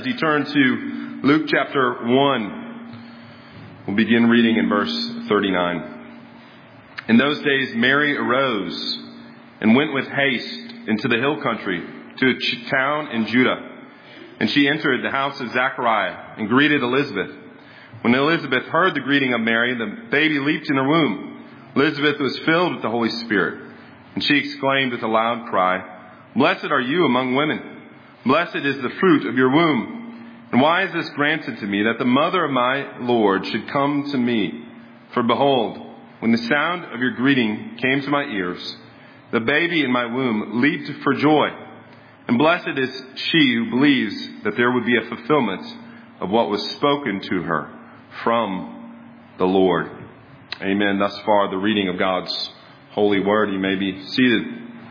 As you turn to Luke chapter 1, we'll begin reading in verse 39. In those days Mary arose and went with haste into the hill country to a town in Judah. And she entered the house of Zachariah and greeted Elizabeth. When Elizabeth heard the greeting of Mary, the baby leaped in her womb. Elizabeth was filled with the Holy Spirit, and she exclaimed with a loud cry, "Blessed are you among women. Blessed is the fruit of your womb. And why is this granted to me, that the mother of my Lord should come to me? For behold, when the sound of your greeting came to my ears, the baby in my womb leaped for joy. And blessed is she who believes that there would be a fulfillment of what was spoken to her from the Lord." Amen. Thus far, the reading of God's holy word. You may be seated.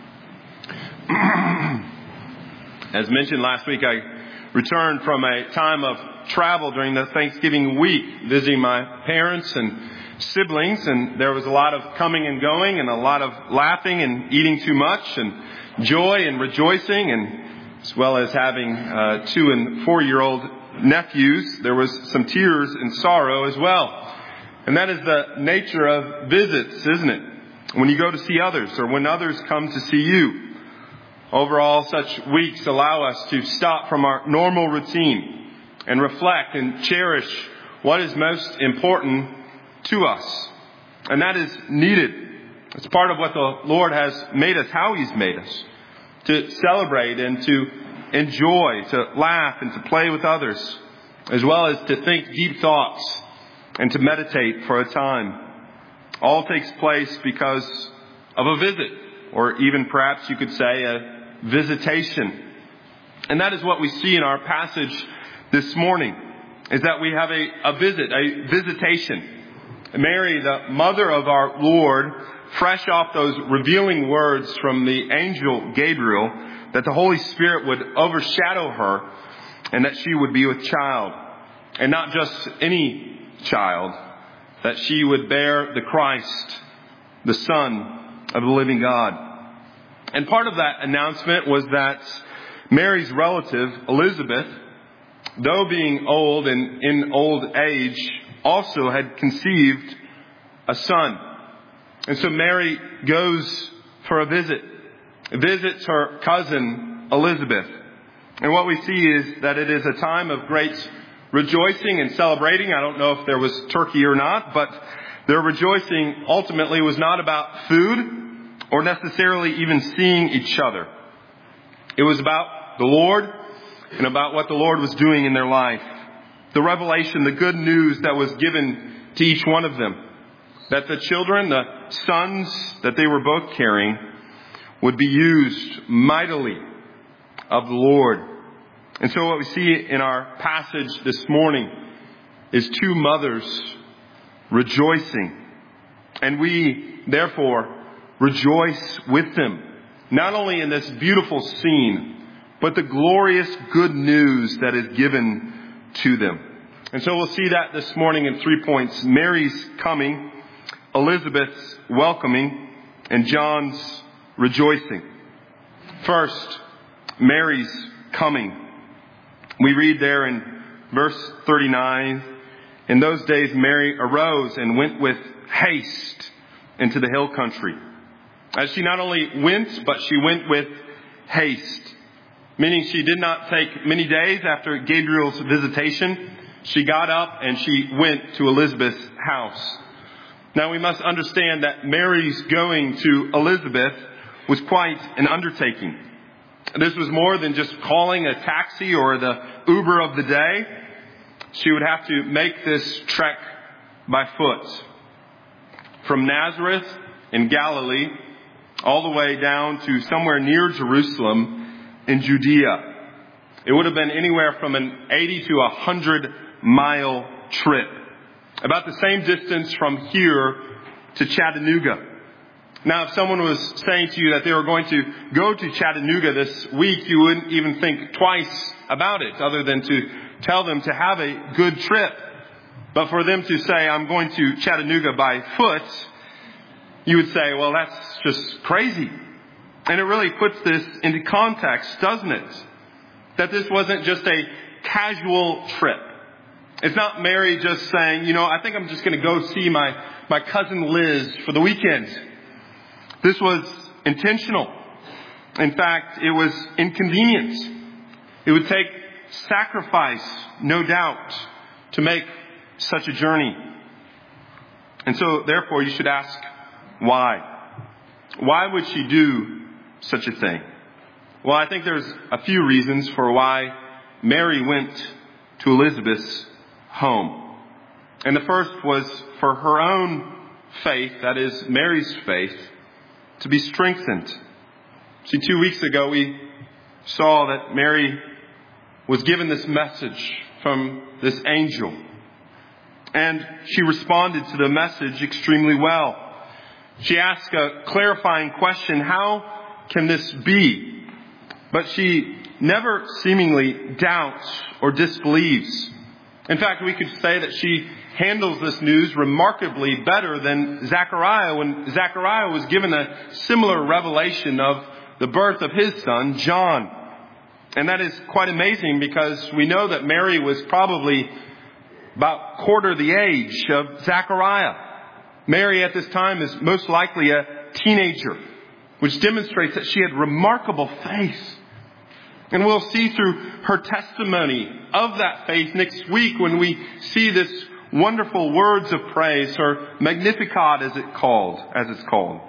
As mentioned last week, I returned from a time of travel during the Thanksgiving week, visiting my parents and siblings, and there was a lot of coming and going and a lot of laughing and eating too much and joy and rejoicing, and as well as having 2 and 4-year-old nephews, there was some tears and sorrow as well. And that is the nature of visits, isn't it? When you go to see others or when others come to see you. Overall, such weeks allow us to stop from our normal routine and reflect and cherish what is most important to us. And that is needed. It's part of what the Lord has made us, how He's made us. To celebrate and to enjoy, to laugh and to play with others, as well as to think deep thoughts and to meditate for a time. All takes place because of a visit, or even perhaps you could say a visitation. And that is what we see in our passage this morning, is that we have a visitation. Mary, the mother of our Lord, fresh off those revealing words from the angel Gabriel, that the Holy Spirit would overshadow her and that she would be with child. And not just any child, that she would bear the Christ, the Son of the living God. And part of that announcement was that Mary's relative, Elizabeth, though being old and in old age, also had conceived a son. And so Mary goes for a visit, visits her cousin Elizabeth. And what we see is that it is a time of great rejoicing and celebrating. I don't know if there was turkey or not, but their rejoicing ultimately was not about food or necessarily even seeing each other. It was about the Lord and about what the Lord was doing in their life. The revelation, the good news that was given to each one of them. That the children, the sons that they were both carrying, would be used mightily of the Lord. And so what we see in our passage this morning is 2 mothers rejoicing. And we, therefore, rejoice with them, not only in this beautiful scene, but the glorious good news that is given to them. And so we'll see that this morning in 3 points. Mary's coming, Elizabeth's welcoming, and John's rejoicing. First, Mary's coming. We read there in verse 39, "In those days Mary arose and went with haste into the hill country." As she not only went, but she went with haste. Meaning she did not take many days after Gabriel's visitation. She got up and she went to Elizabeth's house. Now we must understand that Mary's going to Elizabeth was quite an undertaking. This was more than just calling a taxi or the Uber of the day. She would have to make this trek by foot. From Nazareth in Galilee, all the way down to somewhere near Jerusalem in Judea. It would have been anywhere from an 80 to 100 mile trip. About the same distance from here to Chattanooga. Now, if someone was saying to you that they were going to go to Chattanooga this week, you wouldn't even think twice about it, other than to tell them to have a good trip. But for them to say, "I'm going to Chattanooga by foot," you would say, well, that's just crazy. And it really puts this into context, doesn't it? That this wasn't just a casual trip. It's not Mary just saying, I think I'm just going to go see my cousin Liz for the weekend. This was intentional. In fact, it was inconvenient. It would take sacrifice, no doubt, to make such a journey. And so, therefore, you should ask, why? Why would she do such a thing? Well, I think there's a few reasons for why Mary went to Elizabeth's home. And the first was for her own faith, that is, Mary's faith, to be strengthened. See, 2 weeks ago we saw that Mary was given this message from this angel. And she responded to the message extremely well. She asked a clarifying question, how can this be? But she never seemingly doubts or disbelieves. In fact, we could say that she handles this news remarkably better than Zechariah when Zechariah was given a similar revelation of the birth of his son, John. And that is quite amazing because we know that Mary was probably about quarter the age of Zechariah. Mary at this time is most likely a teenager, which demonstrates that she had remarkable faith. And we'll see through her testimony of that faith next week when we see this wonderful words of praise, or Magnificat as it's called.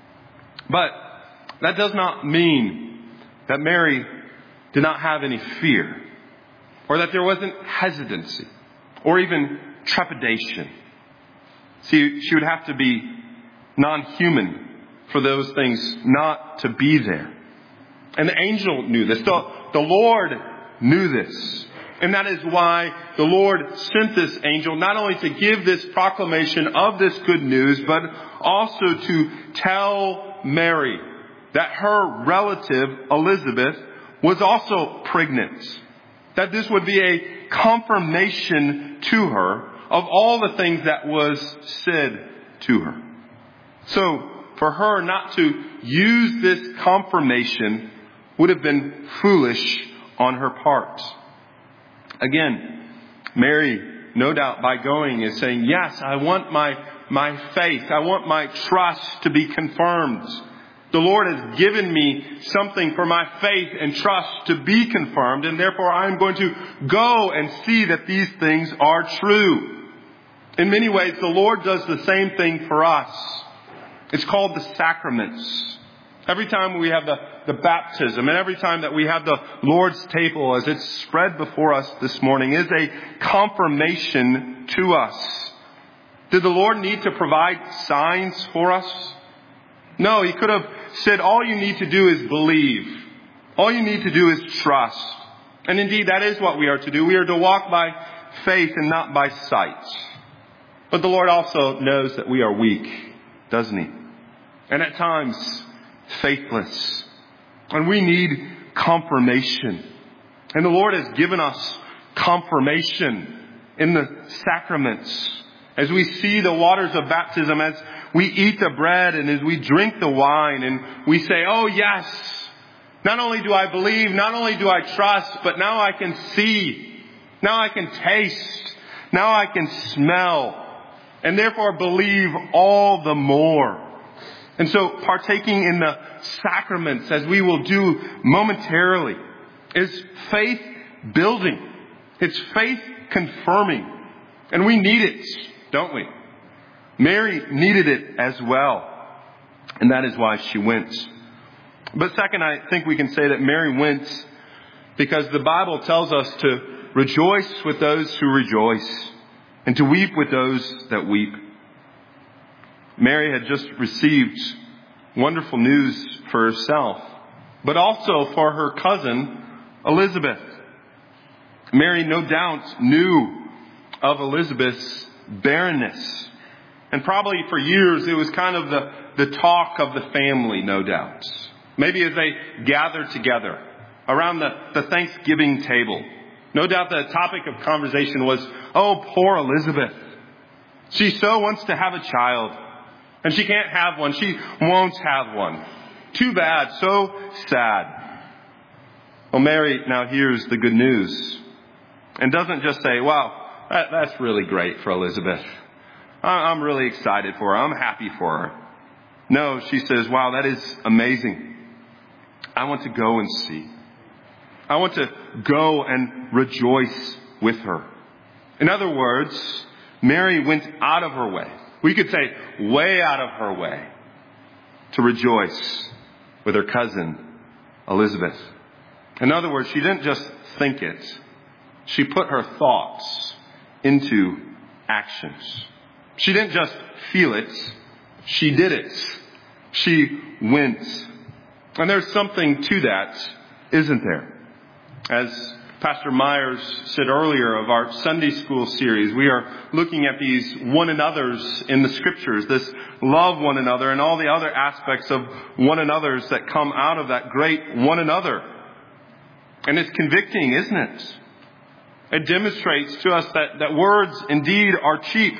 But that does not mean that Mary did not have any fear, or that there wasn't hesitancy, or even trepidation. See, she would have to be non-human for those things not to be there. And the angel knew this. The Lord knew this. And that is why the Lord sent this angel, not only to give this proclamation of this good news, but also to tell Mary that her relative, Elizabeth, was also pregnant. That this would be a confirmation to her of all the things that was said to her. So, for her not to use this confirmation would have been foolish on her part. Again, Mary, no doubt by going, is saying, yes, I want my faith, I want my trust to be confirmed. The Lord has given me something for my faith and trust to be confirmed, and therefore I'm going to go and see that these things are true. In many ways, the Lord does the same thing for us. It's called the sacraments. Every time we have the baptism, and every time that we have the Lord's table as it's spread before us this morning, is a confirmation to us. Did the Lord need to provide signs for us? No, He could have said, all you need to do is believe. All you need to do is trust. And indeed, that is what we are to do. We are to walk by faith and not by sight. But the Lord also knows that we are weak, doesn't He? And at times, faithless. And we need confirmation. And the Lord has given us confirmation in the sacraments. As we see the waters of baptism, as we eat the bread and as we drink the wine, and we say, oh yes, not only do I believe, not only do I trust, but now I can see, now I can taste, now I can smell, and therefore believe all the more. And so partaking in the sacraments, as we will do momentarily, is faith building. It's faith confirming. And we need it, don't we? Mary needed it as well. And that is why she went. But second, I think we can say that Mary went because the Bible tells us to rejoice with those who rejoice and to weep with those that weep. Mary had just received wonderful news for herself, but also for her cousin, Elizabeth. Mary, no doubt, knew of Elizabeth's barrenness. And probably for years, it was kind of the talk of the family, no doubt. Maybe as they gathered together around the Thanksgiving table. No doubt the topic of conversation was, oh, poor Elizabeth. She so wants to have a child. And she can't have one. She won't have one. Too bad. So sad. Well, Mary now hears the good news. And doesn't just say, wow, that's really great for Elizabeth. I'm really excited for her. I'm happy for her. No, she says, wow, that is amazing. I want to go and see. I want to go and rejoice with her. In other words, Mary went out of her way. We could say way out of her way to rejoice with her cousin, Elizabeth. In other words, she didn't just think it. She put her thoughts into actions. She didn't just feel it. She did it. She went. And there's something to that, isn't there? As Pastor Myers said earlier of our Sunday school series, we are looking at these one another's in the scriptures, this love one another and all the other aspects of one another's that come out of that great one another. And it's convicting, isn't it? It demonstrates to us that words indeed are cheap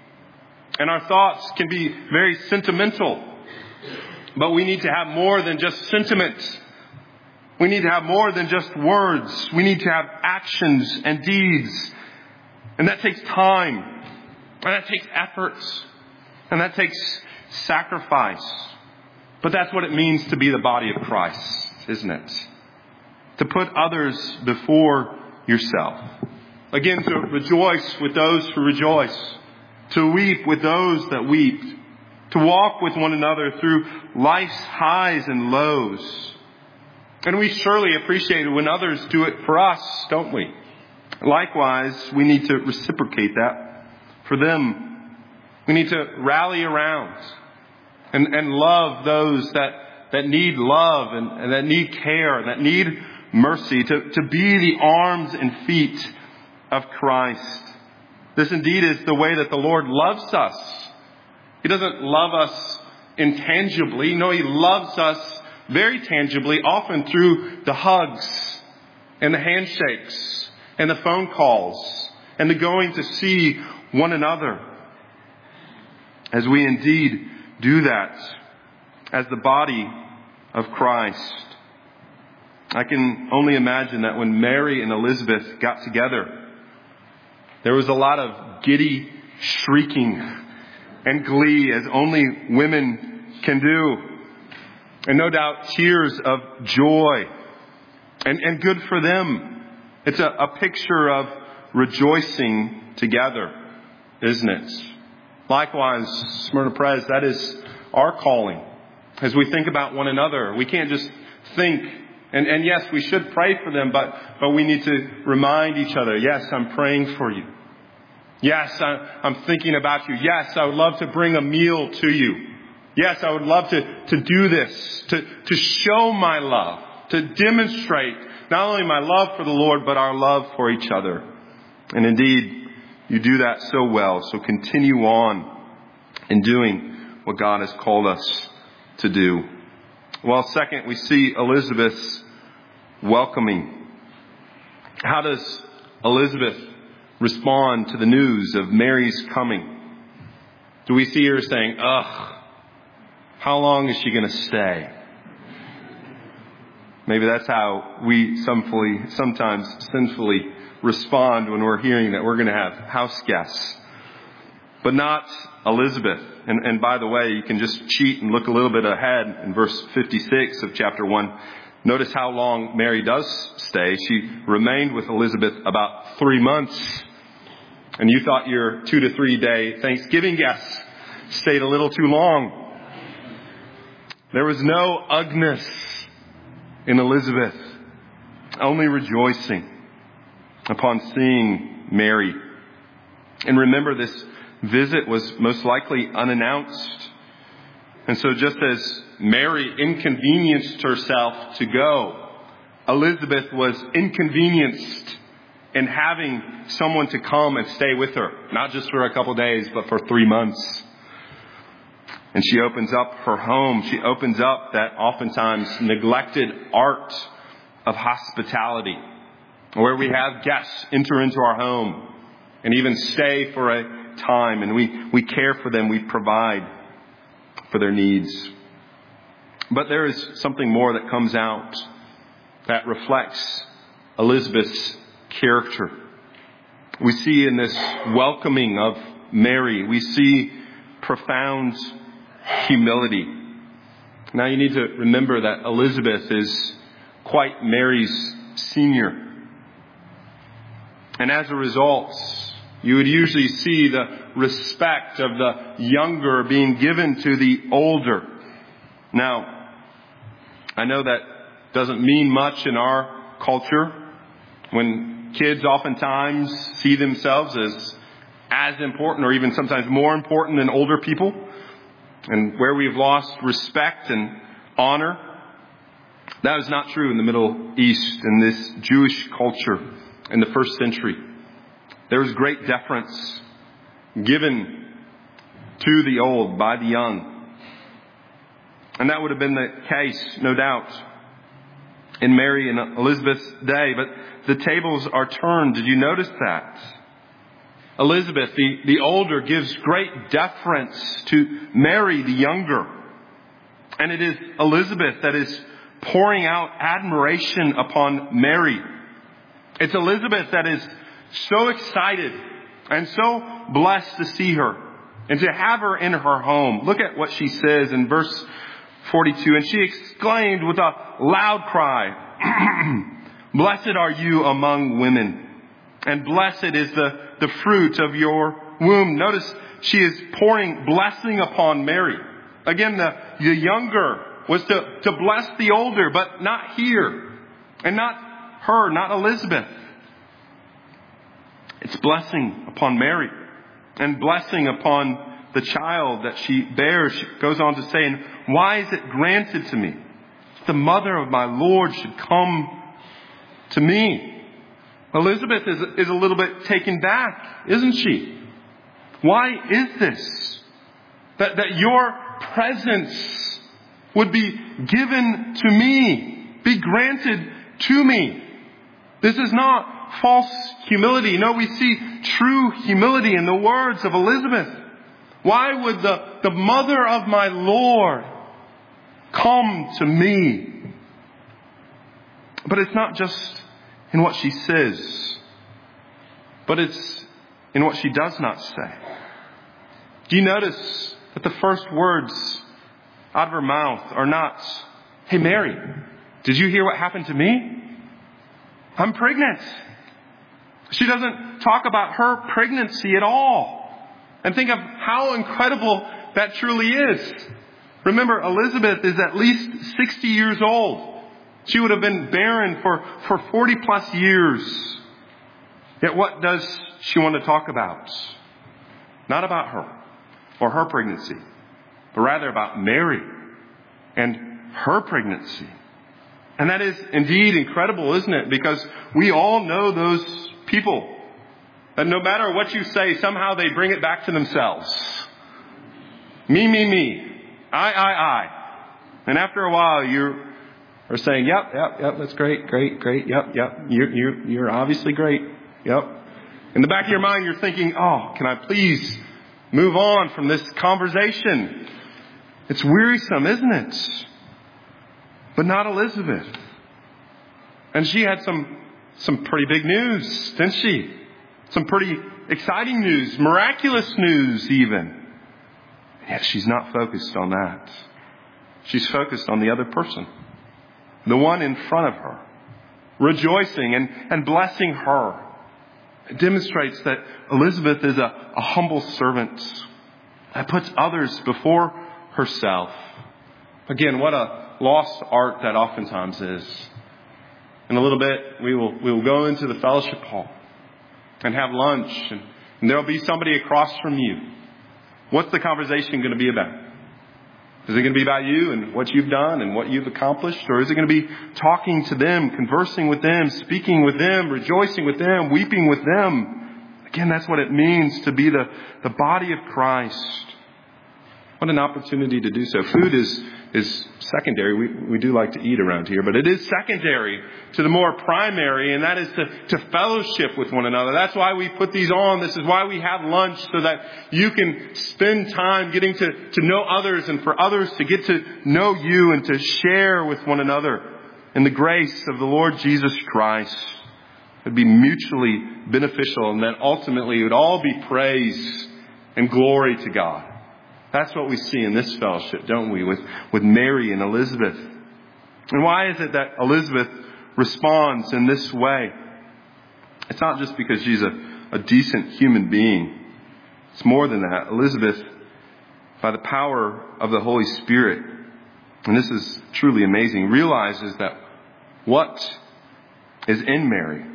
and our thoughts can be very sentimental. But we need to have more than just sentiment. We need to have more than just words. We need to have actions and deeds. And that takes time. And that takes efforts. And that takes sacrifice. But that's what it means to be the body of Christ, isn't it? To put others before yourself. Again, to rejoice with those who rejoice. To weep with those that weep. To walk with one another through life's highs and lows. And we surely appreciate it when others do it for us, don't we? Likewise, we need to reciprocate that for them. We need to rally around and love those that need love and that need care and that need mercy, to be the arms and feet of Christ. This indeed is the way that the Lord loves us. He doesn't love us intangibly. No, He loves us very tangibly, often through the hugs and the handshakes and the phone calls and the going to see one another. As we indeed do that as the body of Christ. I can only imagine that when Mary and Elizabeth got together, there was a lot of giddy shrieking and glee as only women can do. And no doubt tears of joy. And good for them. It's a picture of rejoicing together, isn't it? Likewise, Smyrna Pres, that is our calling. As we think about one another, we can't just think. And yes, we should pray for them, but we need to remind each other, yes, I'm praying for you. Yes, I'm thinking about you. Yes, I would love to bring a meal to you. Yes, I would love to do this, to show my love, to demonstrate not only my love for the Lord, but our love for each other. And indeed, you do that so well. So continue on in doing what God has called us to do. Well, second, we see Elizabeth's welcoming. How does Elizabeth respond to the news of Mary's coming? Do we see her saying, ugh, how long is she going to stay? Maybe that's how we sometimes sinfully respond when we're hearing that we're going to have house guests. But not Elizabeth. And by the way, you can just cheat and look a little bit ahead in verse 56 of chapter 1. Notice how long Mary does stay. She remained with Elizabeth about 3 months. And you thought your 2 to 3 day Thanksgiving guests stayed a little too long. There was no uggness in Elizabeth, only rejoicing upon seeing Mary. And remember, this visit was most likely unannounced. And so just as Mary inconvenienced herself to go, Elizabeth was inconvenienced in having someone to come and stay with her, not just for a couple of days, but for 3 months. And she opens up her home. She opens up that oftentimes neglected art of hospitality, where we have guests enter into our home and even stay for a time. And we care for them. We provide for their needs. But there is something more that comes out that reflects Elizabeth's character. We see in this welcoming of Mary, we see profound humility. Now you need to remember that Elizabeth is quite Mary's senior. And as a result, you would usually see the respect of the younger being given to the older. Now, I know that doesn't mean much in our culture when kids oftentimes see themselves as important or even sometimes more important than older people, and where we've lost respect and honor. That was not true in the Middle East, in this Jewish culture in the first century. There was great deference given to the old by the young. And that would have been the case, no doubt, in Mary and Elizabeth's day. But the tables are turned. Did you notice that? Elizabeth, the older, gives great deference to Mary, the younger. And it is Elizabeth that is pouring out admiration upon Mary. It's Elizabeth that is so excited and so blessed to see her and to have her in her home. Look at what she says in verse 42. And she exclaimed with a loud cry, "Blessed are you among women, and blessed is the fruit of your womb." Notice she is pouring blessing upon Mary. Again, the younger was to bless the older, but not here. And not her, not Elizabeth. It's blessing upon Mary and blessing upon the child that she bears. She goes on to say, "And why is it granted to me? The mother of my Lord should come to me." Elizabeth is a little bit taken back, isn't she? Why is this? That your presence would be given to me, be granted to me. This is not false humility. No, we see true humility in the words of Elizabeth. Why would the mother of my Lord come to me? But it's not just in what she says, but it's in what she does not say. Do you notice that the first words out of her mouth are not, "Hey Mary, did you hear what happened to me? I'm pregnant." She doesn't talk about her pregnancy at all. And think of how incredible that truly is. Remember, Elizabeth is at least 60 years old. She would have been barren for 40 plus years. Yet what does she want to talk about? Not about her or her pregnancy, but rather about Mary and her pregnancy. And that is indeed incredible, isn't it? Because we all know those people that no matter what you say, somehow they bring it back to themselves. Me. I. And after a while, you are saying, yep, that's great, yep. You're obviously great, yep. In the back of your mind, you're thinking, oh, can I please move on from this conversation? It's wearisome, isn't it? But not Elizabeth. And she had some pretty big news, didn't she? Some pretty exciting news, miraculous news even. And yet she's not focused on that. She's focused on the other person, the one in front of her, rejoicing and blessing her. It demonstrates that Elizabeth is a humble servant that puts others before herself. Again, what a lost art that oftentimes is. In a little bit, we will go into the fellowship hall and have lunch, and there will be somebody across from you. What's the conversation going to be about? Is it going to be about you and what you've done and what you've accomplished? Or is it going to be talking to them, conversing with them, speaking with them, rejoicing with them, weeping with them? Again, that's what it means to be the body of Christ. What an opportunity to do so. Food is secondary. We do like to eat around here, but it is secondary to the more primary, and that is to fellowship with one another. That's why we put these on. This is why we have lunch, so that you can spend time getting to know others, and for others to get to know you and to share with one another in the grace of the Lord Jesus Christ. It would be mutually beneficial, and that ultimately it would all be praise and glory to God. That's what we see in this fellowship, don't we, with Mary and Elizabeth. And why is it that Elizabeth responds in this way? It's not just because she's a decent human being. It's more than that. Elizabeth, by the power of the Holy Spirit, and this is truly amazing, realizes that what is in Mary,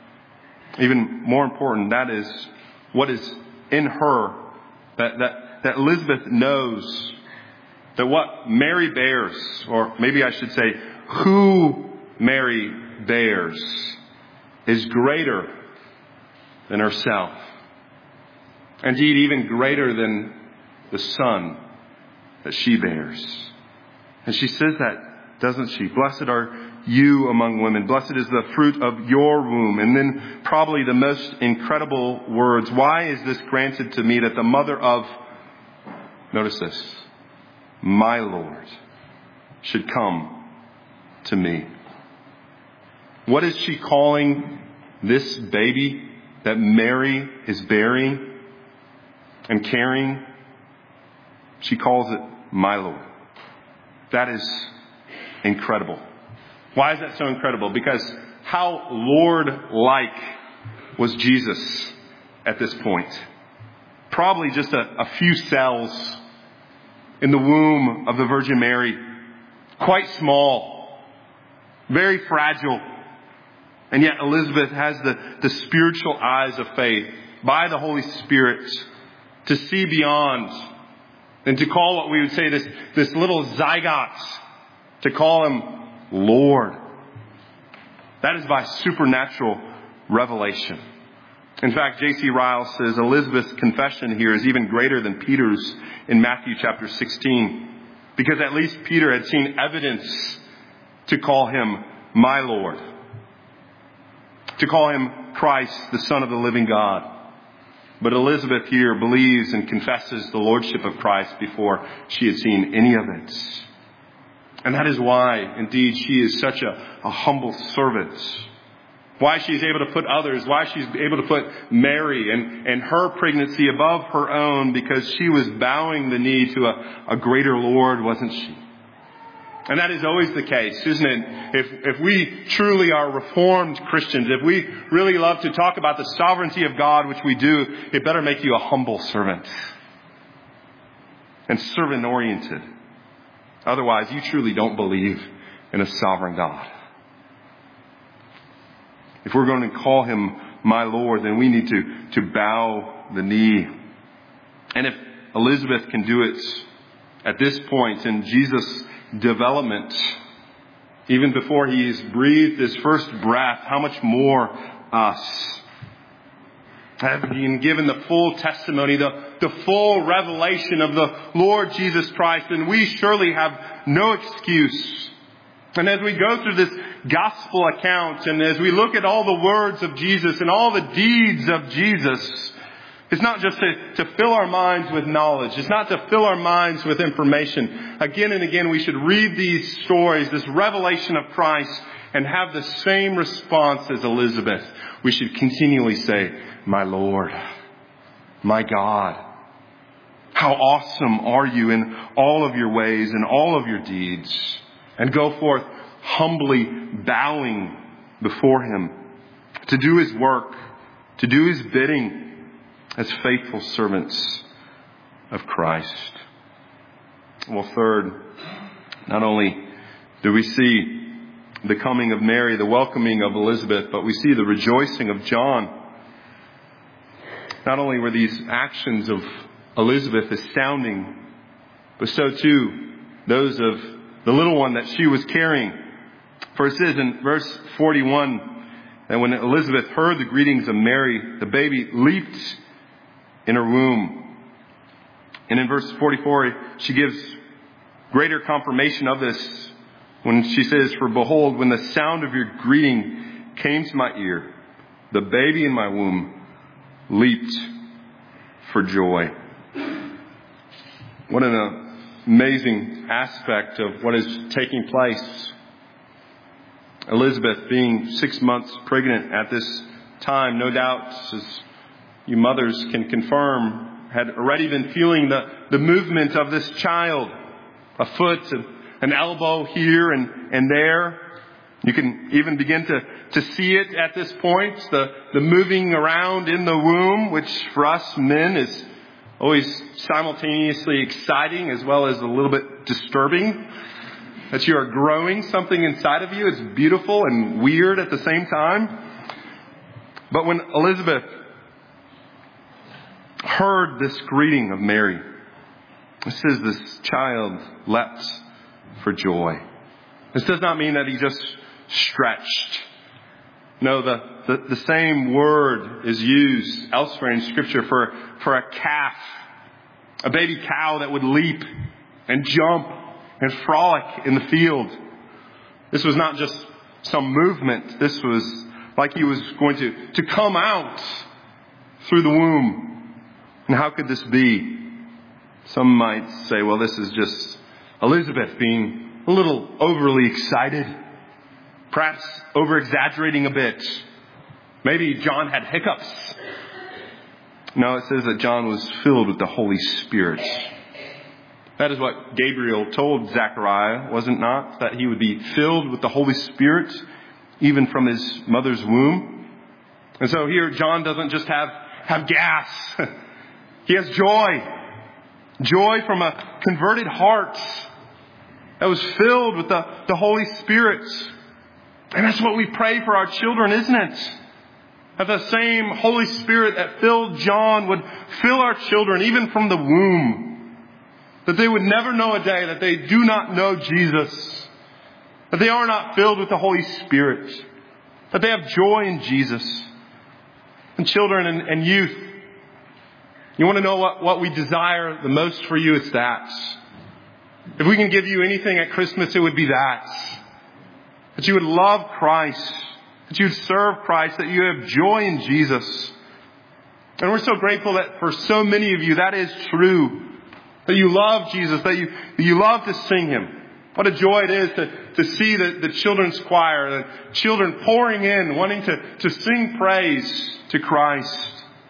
even more important, that is what is in her, that Elizabeth knows that what Mary bears, or maybe I should say, who Mary bears, is greater than herself. Indeed, even greater than the son that she bears. And she says that, doesn't she? Blessed are you among women. Blessed is the fruit of your womb. And then probably the most incredible words. Why is this granted to me that the mother of, notice this, my Lord should come to me? What is she calling this baby that Mary is bearing and carrying? She calls it my Lord. That is incredible. Why is that so incredible? Because how Lord-like was Jesus at this point? Probably just a few cells in the womb of the Virgin Mary. Quite small. Very fragile. And yet Elizabeth has the spiritual eyes of faith by the Holy Spirit to see beyond and to call what we would say this little zygote, to call him Lord. That is by supernatural revelation. In fact, J.C. Ryle says Elizabeth's confession here is even greater than Peter's in Matthew chapter 16, because at least Peter had seen evidence to call him my Lord, to call him Christ, the Son of the living God. But Elizabeth here believes and confesses the lordship of Christ before she had seen any of it. And that is why, indeed, she is such a humble servant. Why she's able to put others, why she's able to put Mary and her pregnancy above her own, because she was bowing the knee to a greater Lord, wasn't she? And that is always the case, isn't it? If we truly are Reformed Christians, if we really love to talk about the sovereignty of God, which we do, it better make you a humble servant and servant-oriented. Otherwise, you truly don't believe in a sovereign God. If we're going to call him my Lord, then we need to bow the knee. And if Elizabeth can do it at this point in Jesus' development, even before he's breathed his first breath, how much more us? Having given the full testimony, the full revelation of the Lord Jesus Christ, and we surely have no excuse. And as we go through this gospel account, and as we look at all the words of Jesus and all the deeds of Jesus, it's not just to fill our minds with knowledge. It's not to fill our minds with information. Again and again, we should read these stories, this revelation of Christ, and have the same response as Elizabeth. We should continually say, my Lord, my God, how awesome are you in all of your ways and all of your deeds. And go forth humbly bowing before him to do his work, to do his bidding as faithful servants of Christ. Well, third, not only do we see the coming of Mary, the welcoming of Elizabeth, but we see the rejoicing of John. Not only were these actions of Elizabeth astounding, but so too those of the little one that she was carrying. For it says in verse 41 that when Elizabeth heard the greetings of Mary, the baby leaped in her womb. And in verse 44, she gives greater confirmation of this when she says, for behold, when the sound of your greeting came to my ear, the baby in my womb leaped for joy. What an amazing aspect of what is taking place. Elizabeth, being 6 months pregnant at this time, no doubt, as you mothers can confirm, had already been feeling the movement of this child. A foot, an elbow here and there. You can even begin to see it at this point, the moving around in the womb, which for us men is always simultaneously exciting as well as a little bit disturbing. That you are growing something inside of you. It's beautiful and weird at the same time. But when Elizabeth heard this greeting of Mary, it says this child leapt for joy. This does not mean that he just stretched. No, the same word is used elsewhere in Scripture for a calf, a baby cow that would leap and jump and frolic in the field. This was not just some movement. This was like he was going to come out through the womb. And how could this be? Some might say, well, this is just Elizabeth being a little overly excited, perhaps over-exaggerating a bit. Maybe John had hiccups. No, it says that John was filled with the Holy Spirit. That is what Gabriel told Zechariah, was it not? That he would be filled with the Holy Spirit, even from his mother's womb. And so here, John doesn't just have gas. He has joy. Joy from a converted heart that was filled with the Holy Spirit. And that's what we pray for our children, isn't it? That the same Holy Spirit that filled John would fill our children, even from the womb. That they would never know a day that they do not know Jesus. That they are not filled with the Holy Spirit. That they have joy in Jesus. And children and youth, you want to know what we desire the most for you? It's that. If we can give you anything at Christmas, it would be that. That you would love Christ. That you would serve Christ. That you have joy in Jesus. And we're so grateful that for so many of you that is true. That you love Jesus. That you love to sing Him. What a joy it is to see the children's choir. The children pouring in, wanting to sing praise to Christ.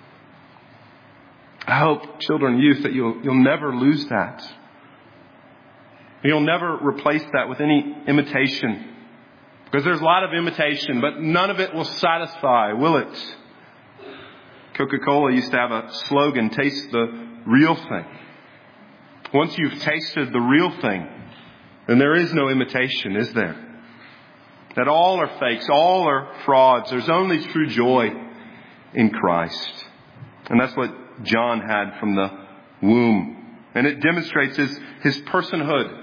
I hope, children, youth, that you'll never lose that. You'll never replace that with any imitation. Because there's a lot of imitation, but none of it will satisfy, will it? Coca-Cola used to have a slogan, taste the real thing. Once you've tasted the real thing, then there is no imitation, is there? That all are fakes, all are frauds. There's only true joy in Christ. And that's what John had from the womb. And it demonstrates his personhood.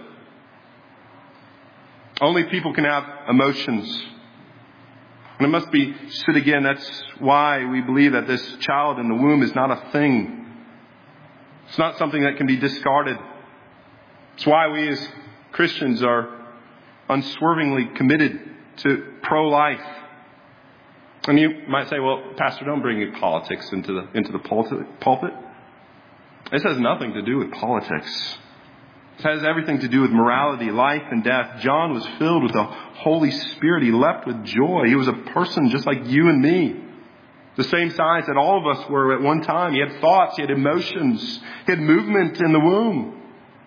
Only people can have emotions. And it must be said again, that's why we believe that this child in the womb is not a thing. It's not something that can be discarded. It's why we as Christians are unswervingly committed to pro-life. And you might say, well, Pastor, don't bring politics into the pulpit. This has nothing to do with politics. It has everything to do with morality, life, and death. John was filled with the Holy Spirit. He leapt with joy. He was a person just like you and me. The same size that all of us were at one time. He had thoughts. He had emotions. He had movement in the womb.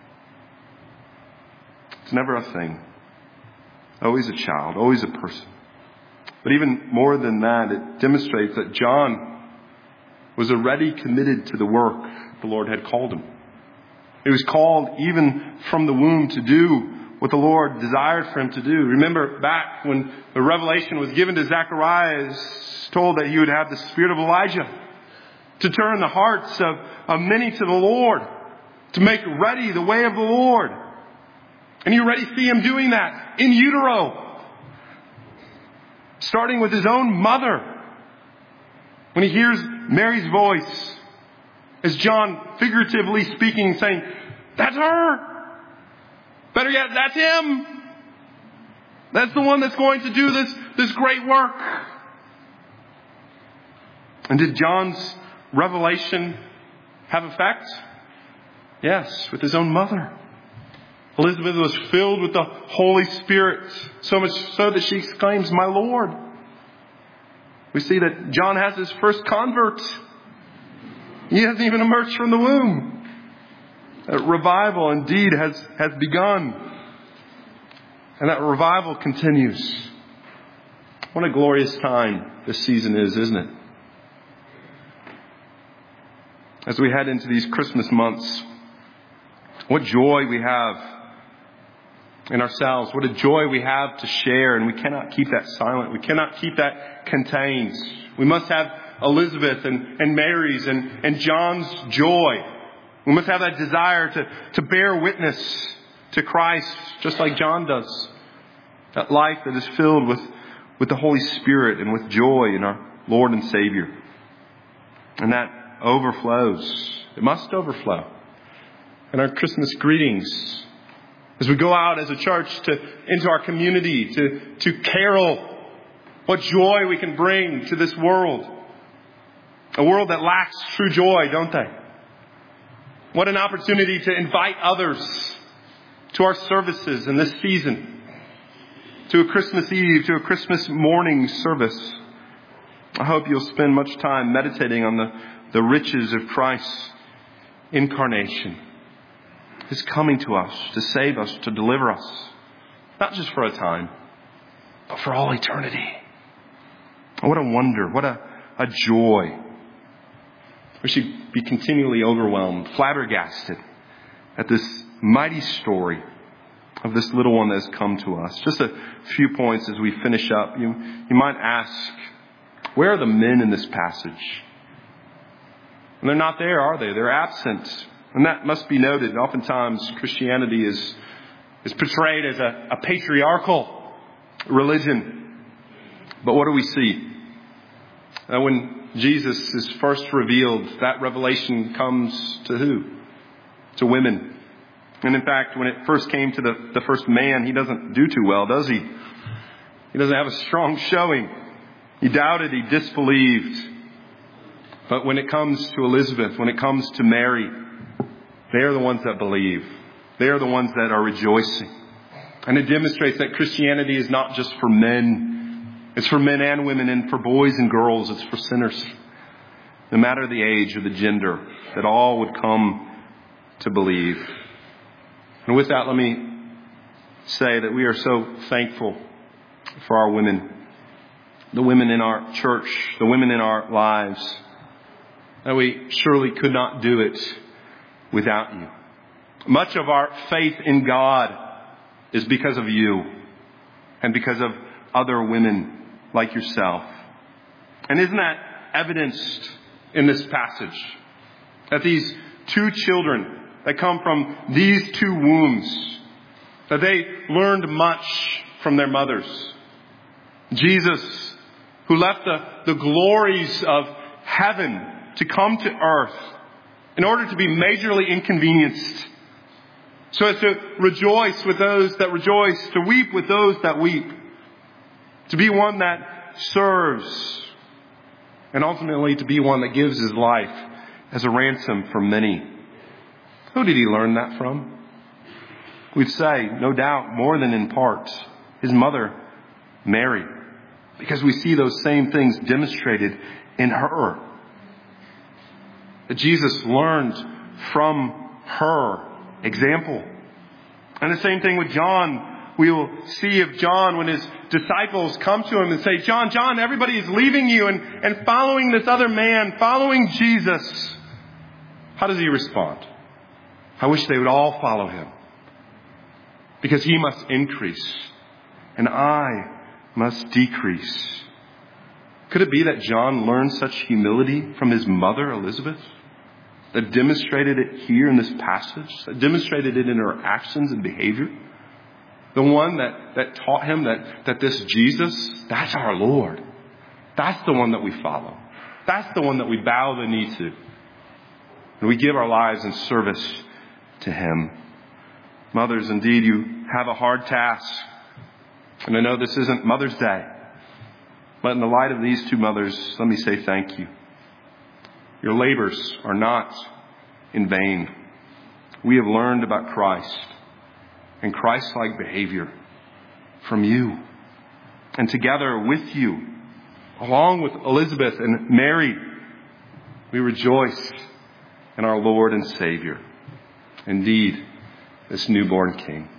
It's never a thing. Always a child. Always a person. But even more than that, it demonstrates that John was already committed to the work the Lord had called him. He was called even from the womb to do what the Lord desired for him to do. Remember back when the revelation was given to Zechariah, is told that he would have the spirit of Elijah to turn the hearts of many to the Lord, to make ready the way of the Lord. And you already see him doing that in utero. Starting with his own mother. When he hears Mary's voice, as John figuratively speaking, saying, that's her. Better yet, that's him. That's the one that's going to do this great work. And did John's revelation have effect? Yes, with his own mother. Elizabeth was filled with the Holy Spirit, so much so that she exclaims, "My Lord." We see that John has his first convert. He hasn't even emerged from the womb. That revival indeed has begun. And that revival continues. What a glorious time this season is, isn't it? As we head into these Christmas months, what joy we have in ourselves. What a joy we have to share. And we cannot keep that silent. We cannot keep that contained. We must have Elizabeth and Mary's and John's joy. We must have that desire to bear witness to Christ, just like John does. That life that is filled with the Holy Spirit and with joy in our Lord and Savior. And that overflows. It must overflow. And our Christmas greetings, as we go out as a church into our community to carol what joy we can bring to this world. A world that lacks true joy, don't they? What an opportunity to invite others to our services in this season. To a Christmas Eve, to a Christmas morning service. I hope you'll spend much time meditating on the riches of Christ's incarnation. His coming to us, to save us, to deliver us. Not just for a time, but for all eternity. What a wonder, what a joy. We should be continually overwhelmed, flabbergasted at this mighty story of this little one that has come to us. Just a few points as we finish up. You might ask, where are the men in this passage? And they're not there, are they? They're absent. And that must be noted. Oftentimes Christianity is portrayed as a patriarchal religion. But what do we see? When Jesus is first revealed, that revelation comes to who? To women. And in fact, when it first came to the first man, he doesn't do too well, does he? He doesn't have a strong showing. He doubted, he disbelieved. But when it comes to Elizabeth, when it comes to Mary, they are the ones that believe. They are the ones that are rejoicing. And it demonstrates that Christianity is not just for men. It's for men and women, and for boys and girls. It's for sinners. No matter the age or the gender, that all would come to believe. And with that, let me say that we are so thankful for our women. The women in our church, the women in our lives. That we surely could not do it without you. Much of our faith in God is because of you and because of other women like yourself. And isn't that evidenced in this passage? That these two children that come from these two wombs, that they learned much from their mothers. Jesus, who left the glories of heaven to come to earth in order to be majorly inconvenienced, so as to rejoice with those that rejoice, to weep with those that weep, to be one that serves, and ultimately to be one that gives his life as a ransom for many. Who did he learn that from? We'd say, no doubt, more than in part, his mother, Mary, because we see those same things demonstrated in her. That Jesus learned from her example. And the same thing with John. We will see of John when his disciples come to him and say, John, everybody is leaving you and following this other man, following Jesus. How does he respond? I wish they would all follow him. Because he must increase and I must decrease. Could it be that John learned such humility from his mother, Elizabeth? That demonstrated it here in this passage? That demonstrated it in her actions and behavior? The one that taught him that this Jesus, that's our Lord. That's the one that we follow. That's the one that we bow the knee to. And we give our lives in service to him. Mothers, indeed, you have a hard task. And I know this isn't Mother's Day. But in the light of these two mothers, let me say thank you. Your labors are not in vain. We have learned about Christ. and Christ-like behavior from you. And together with you, along with Elizabeth and Mary, we rejoice in our Lord and Savior. Indeed, this newborn King.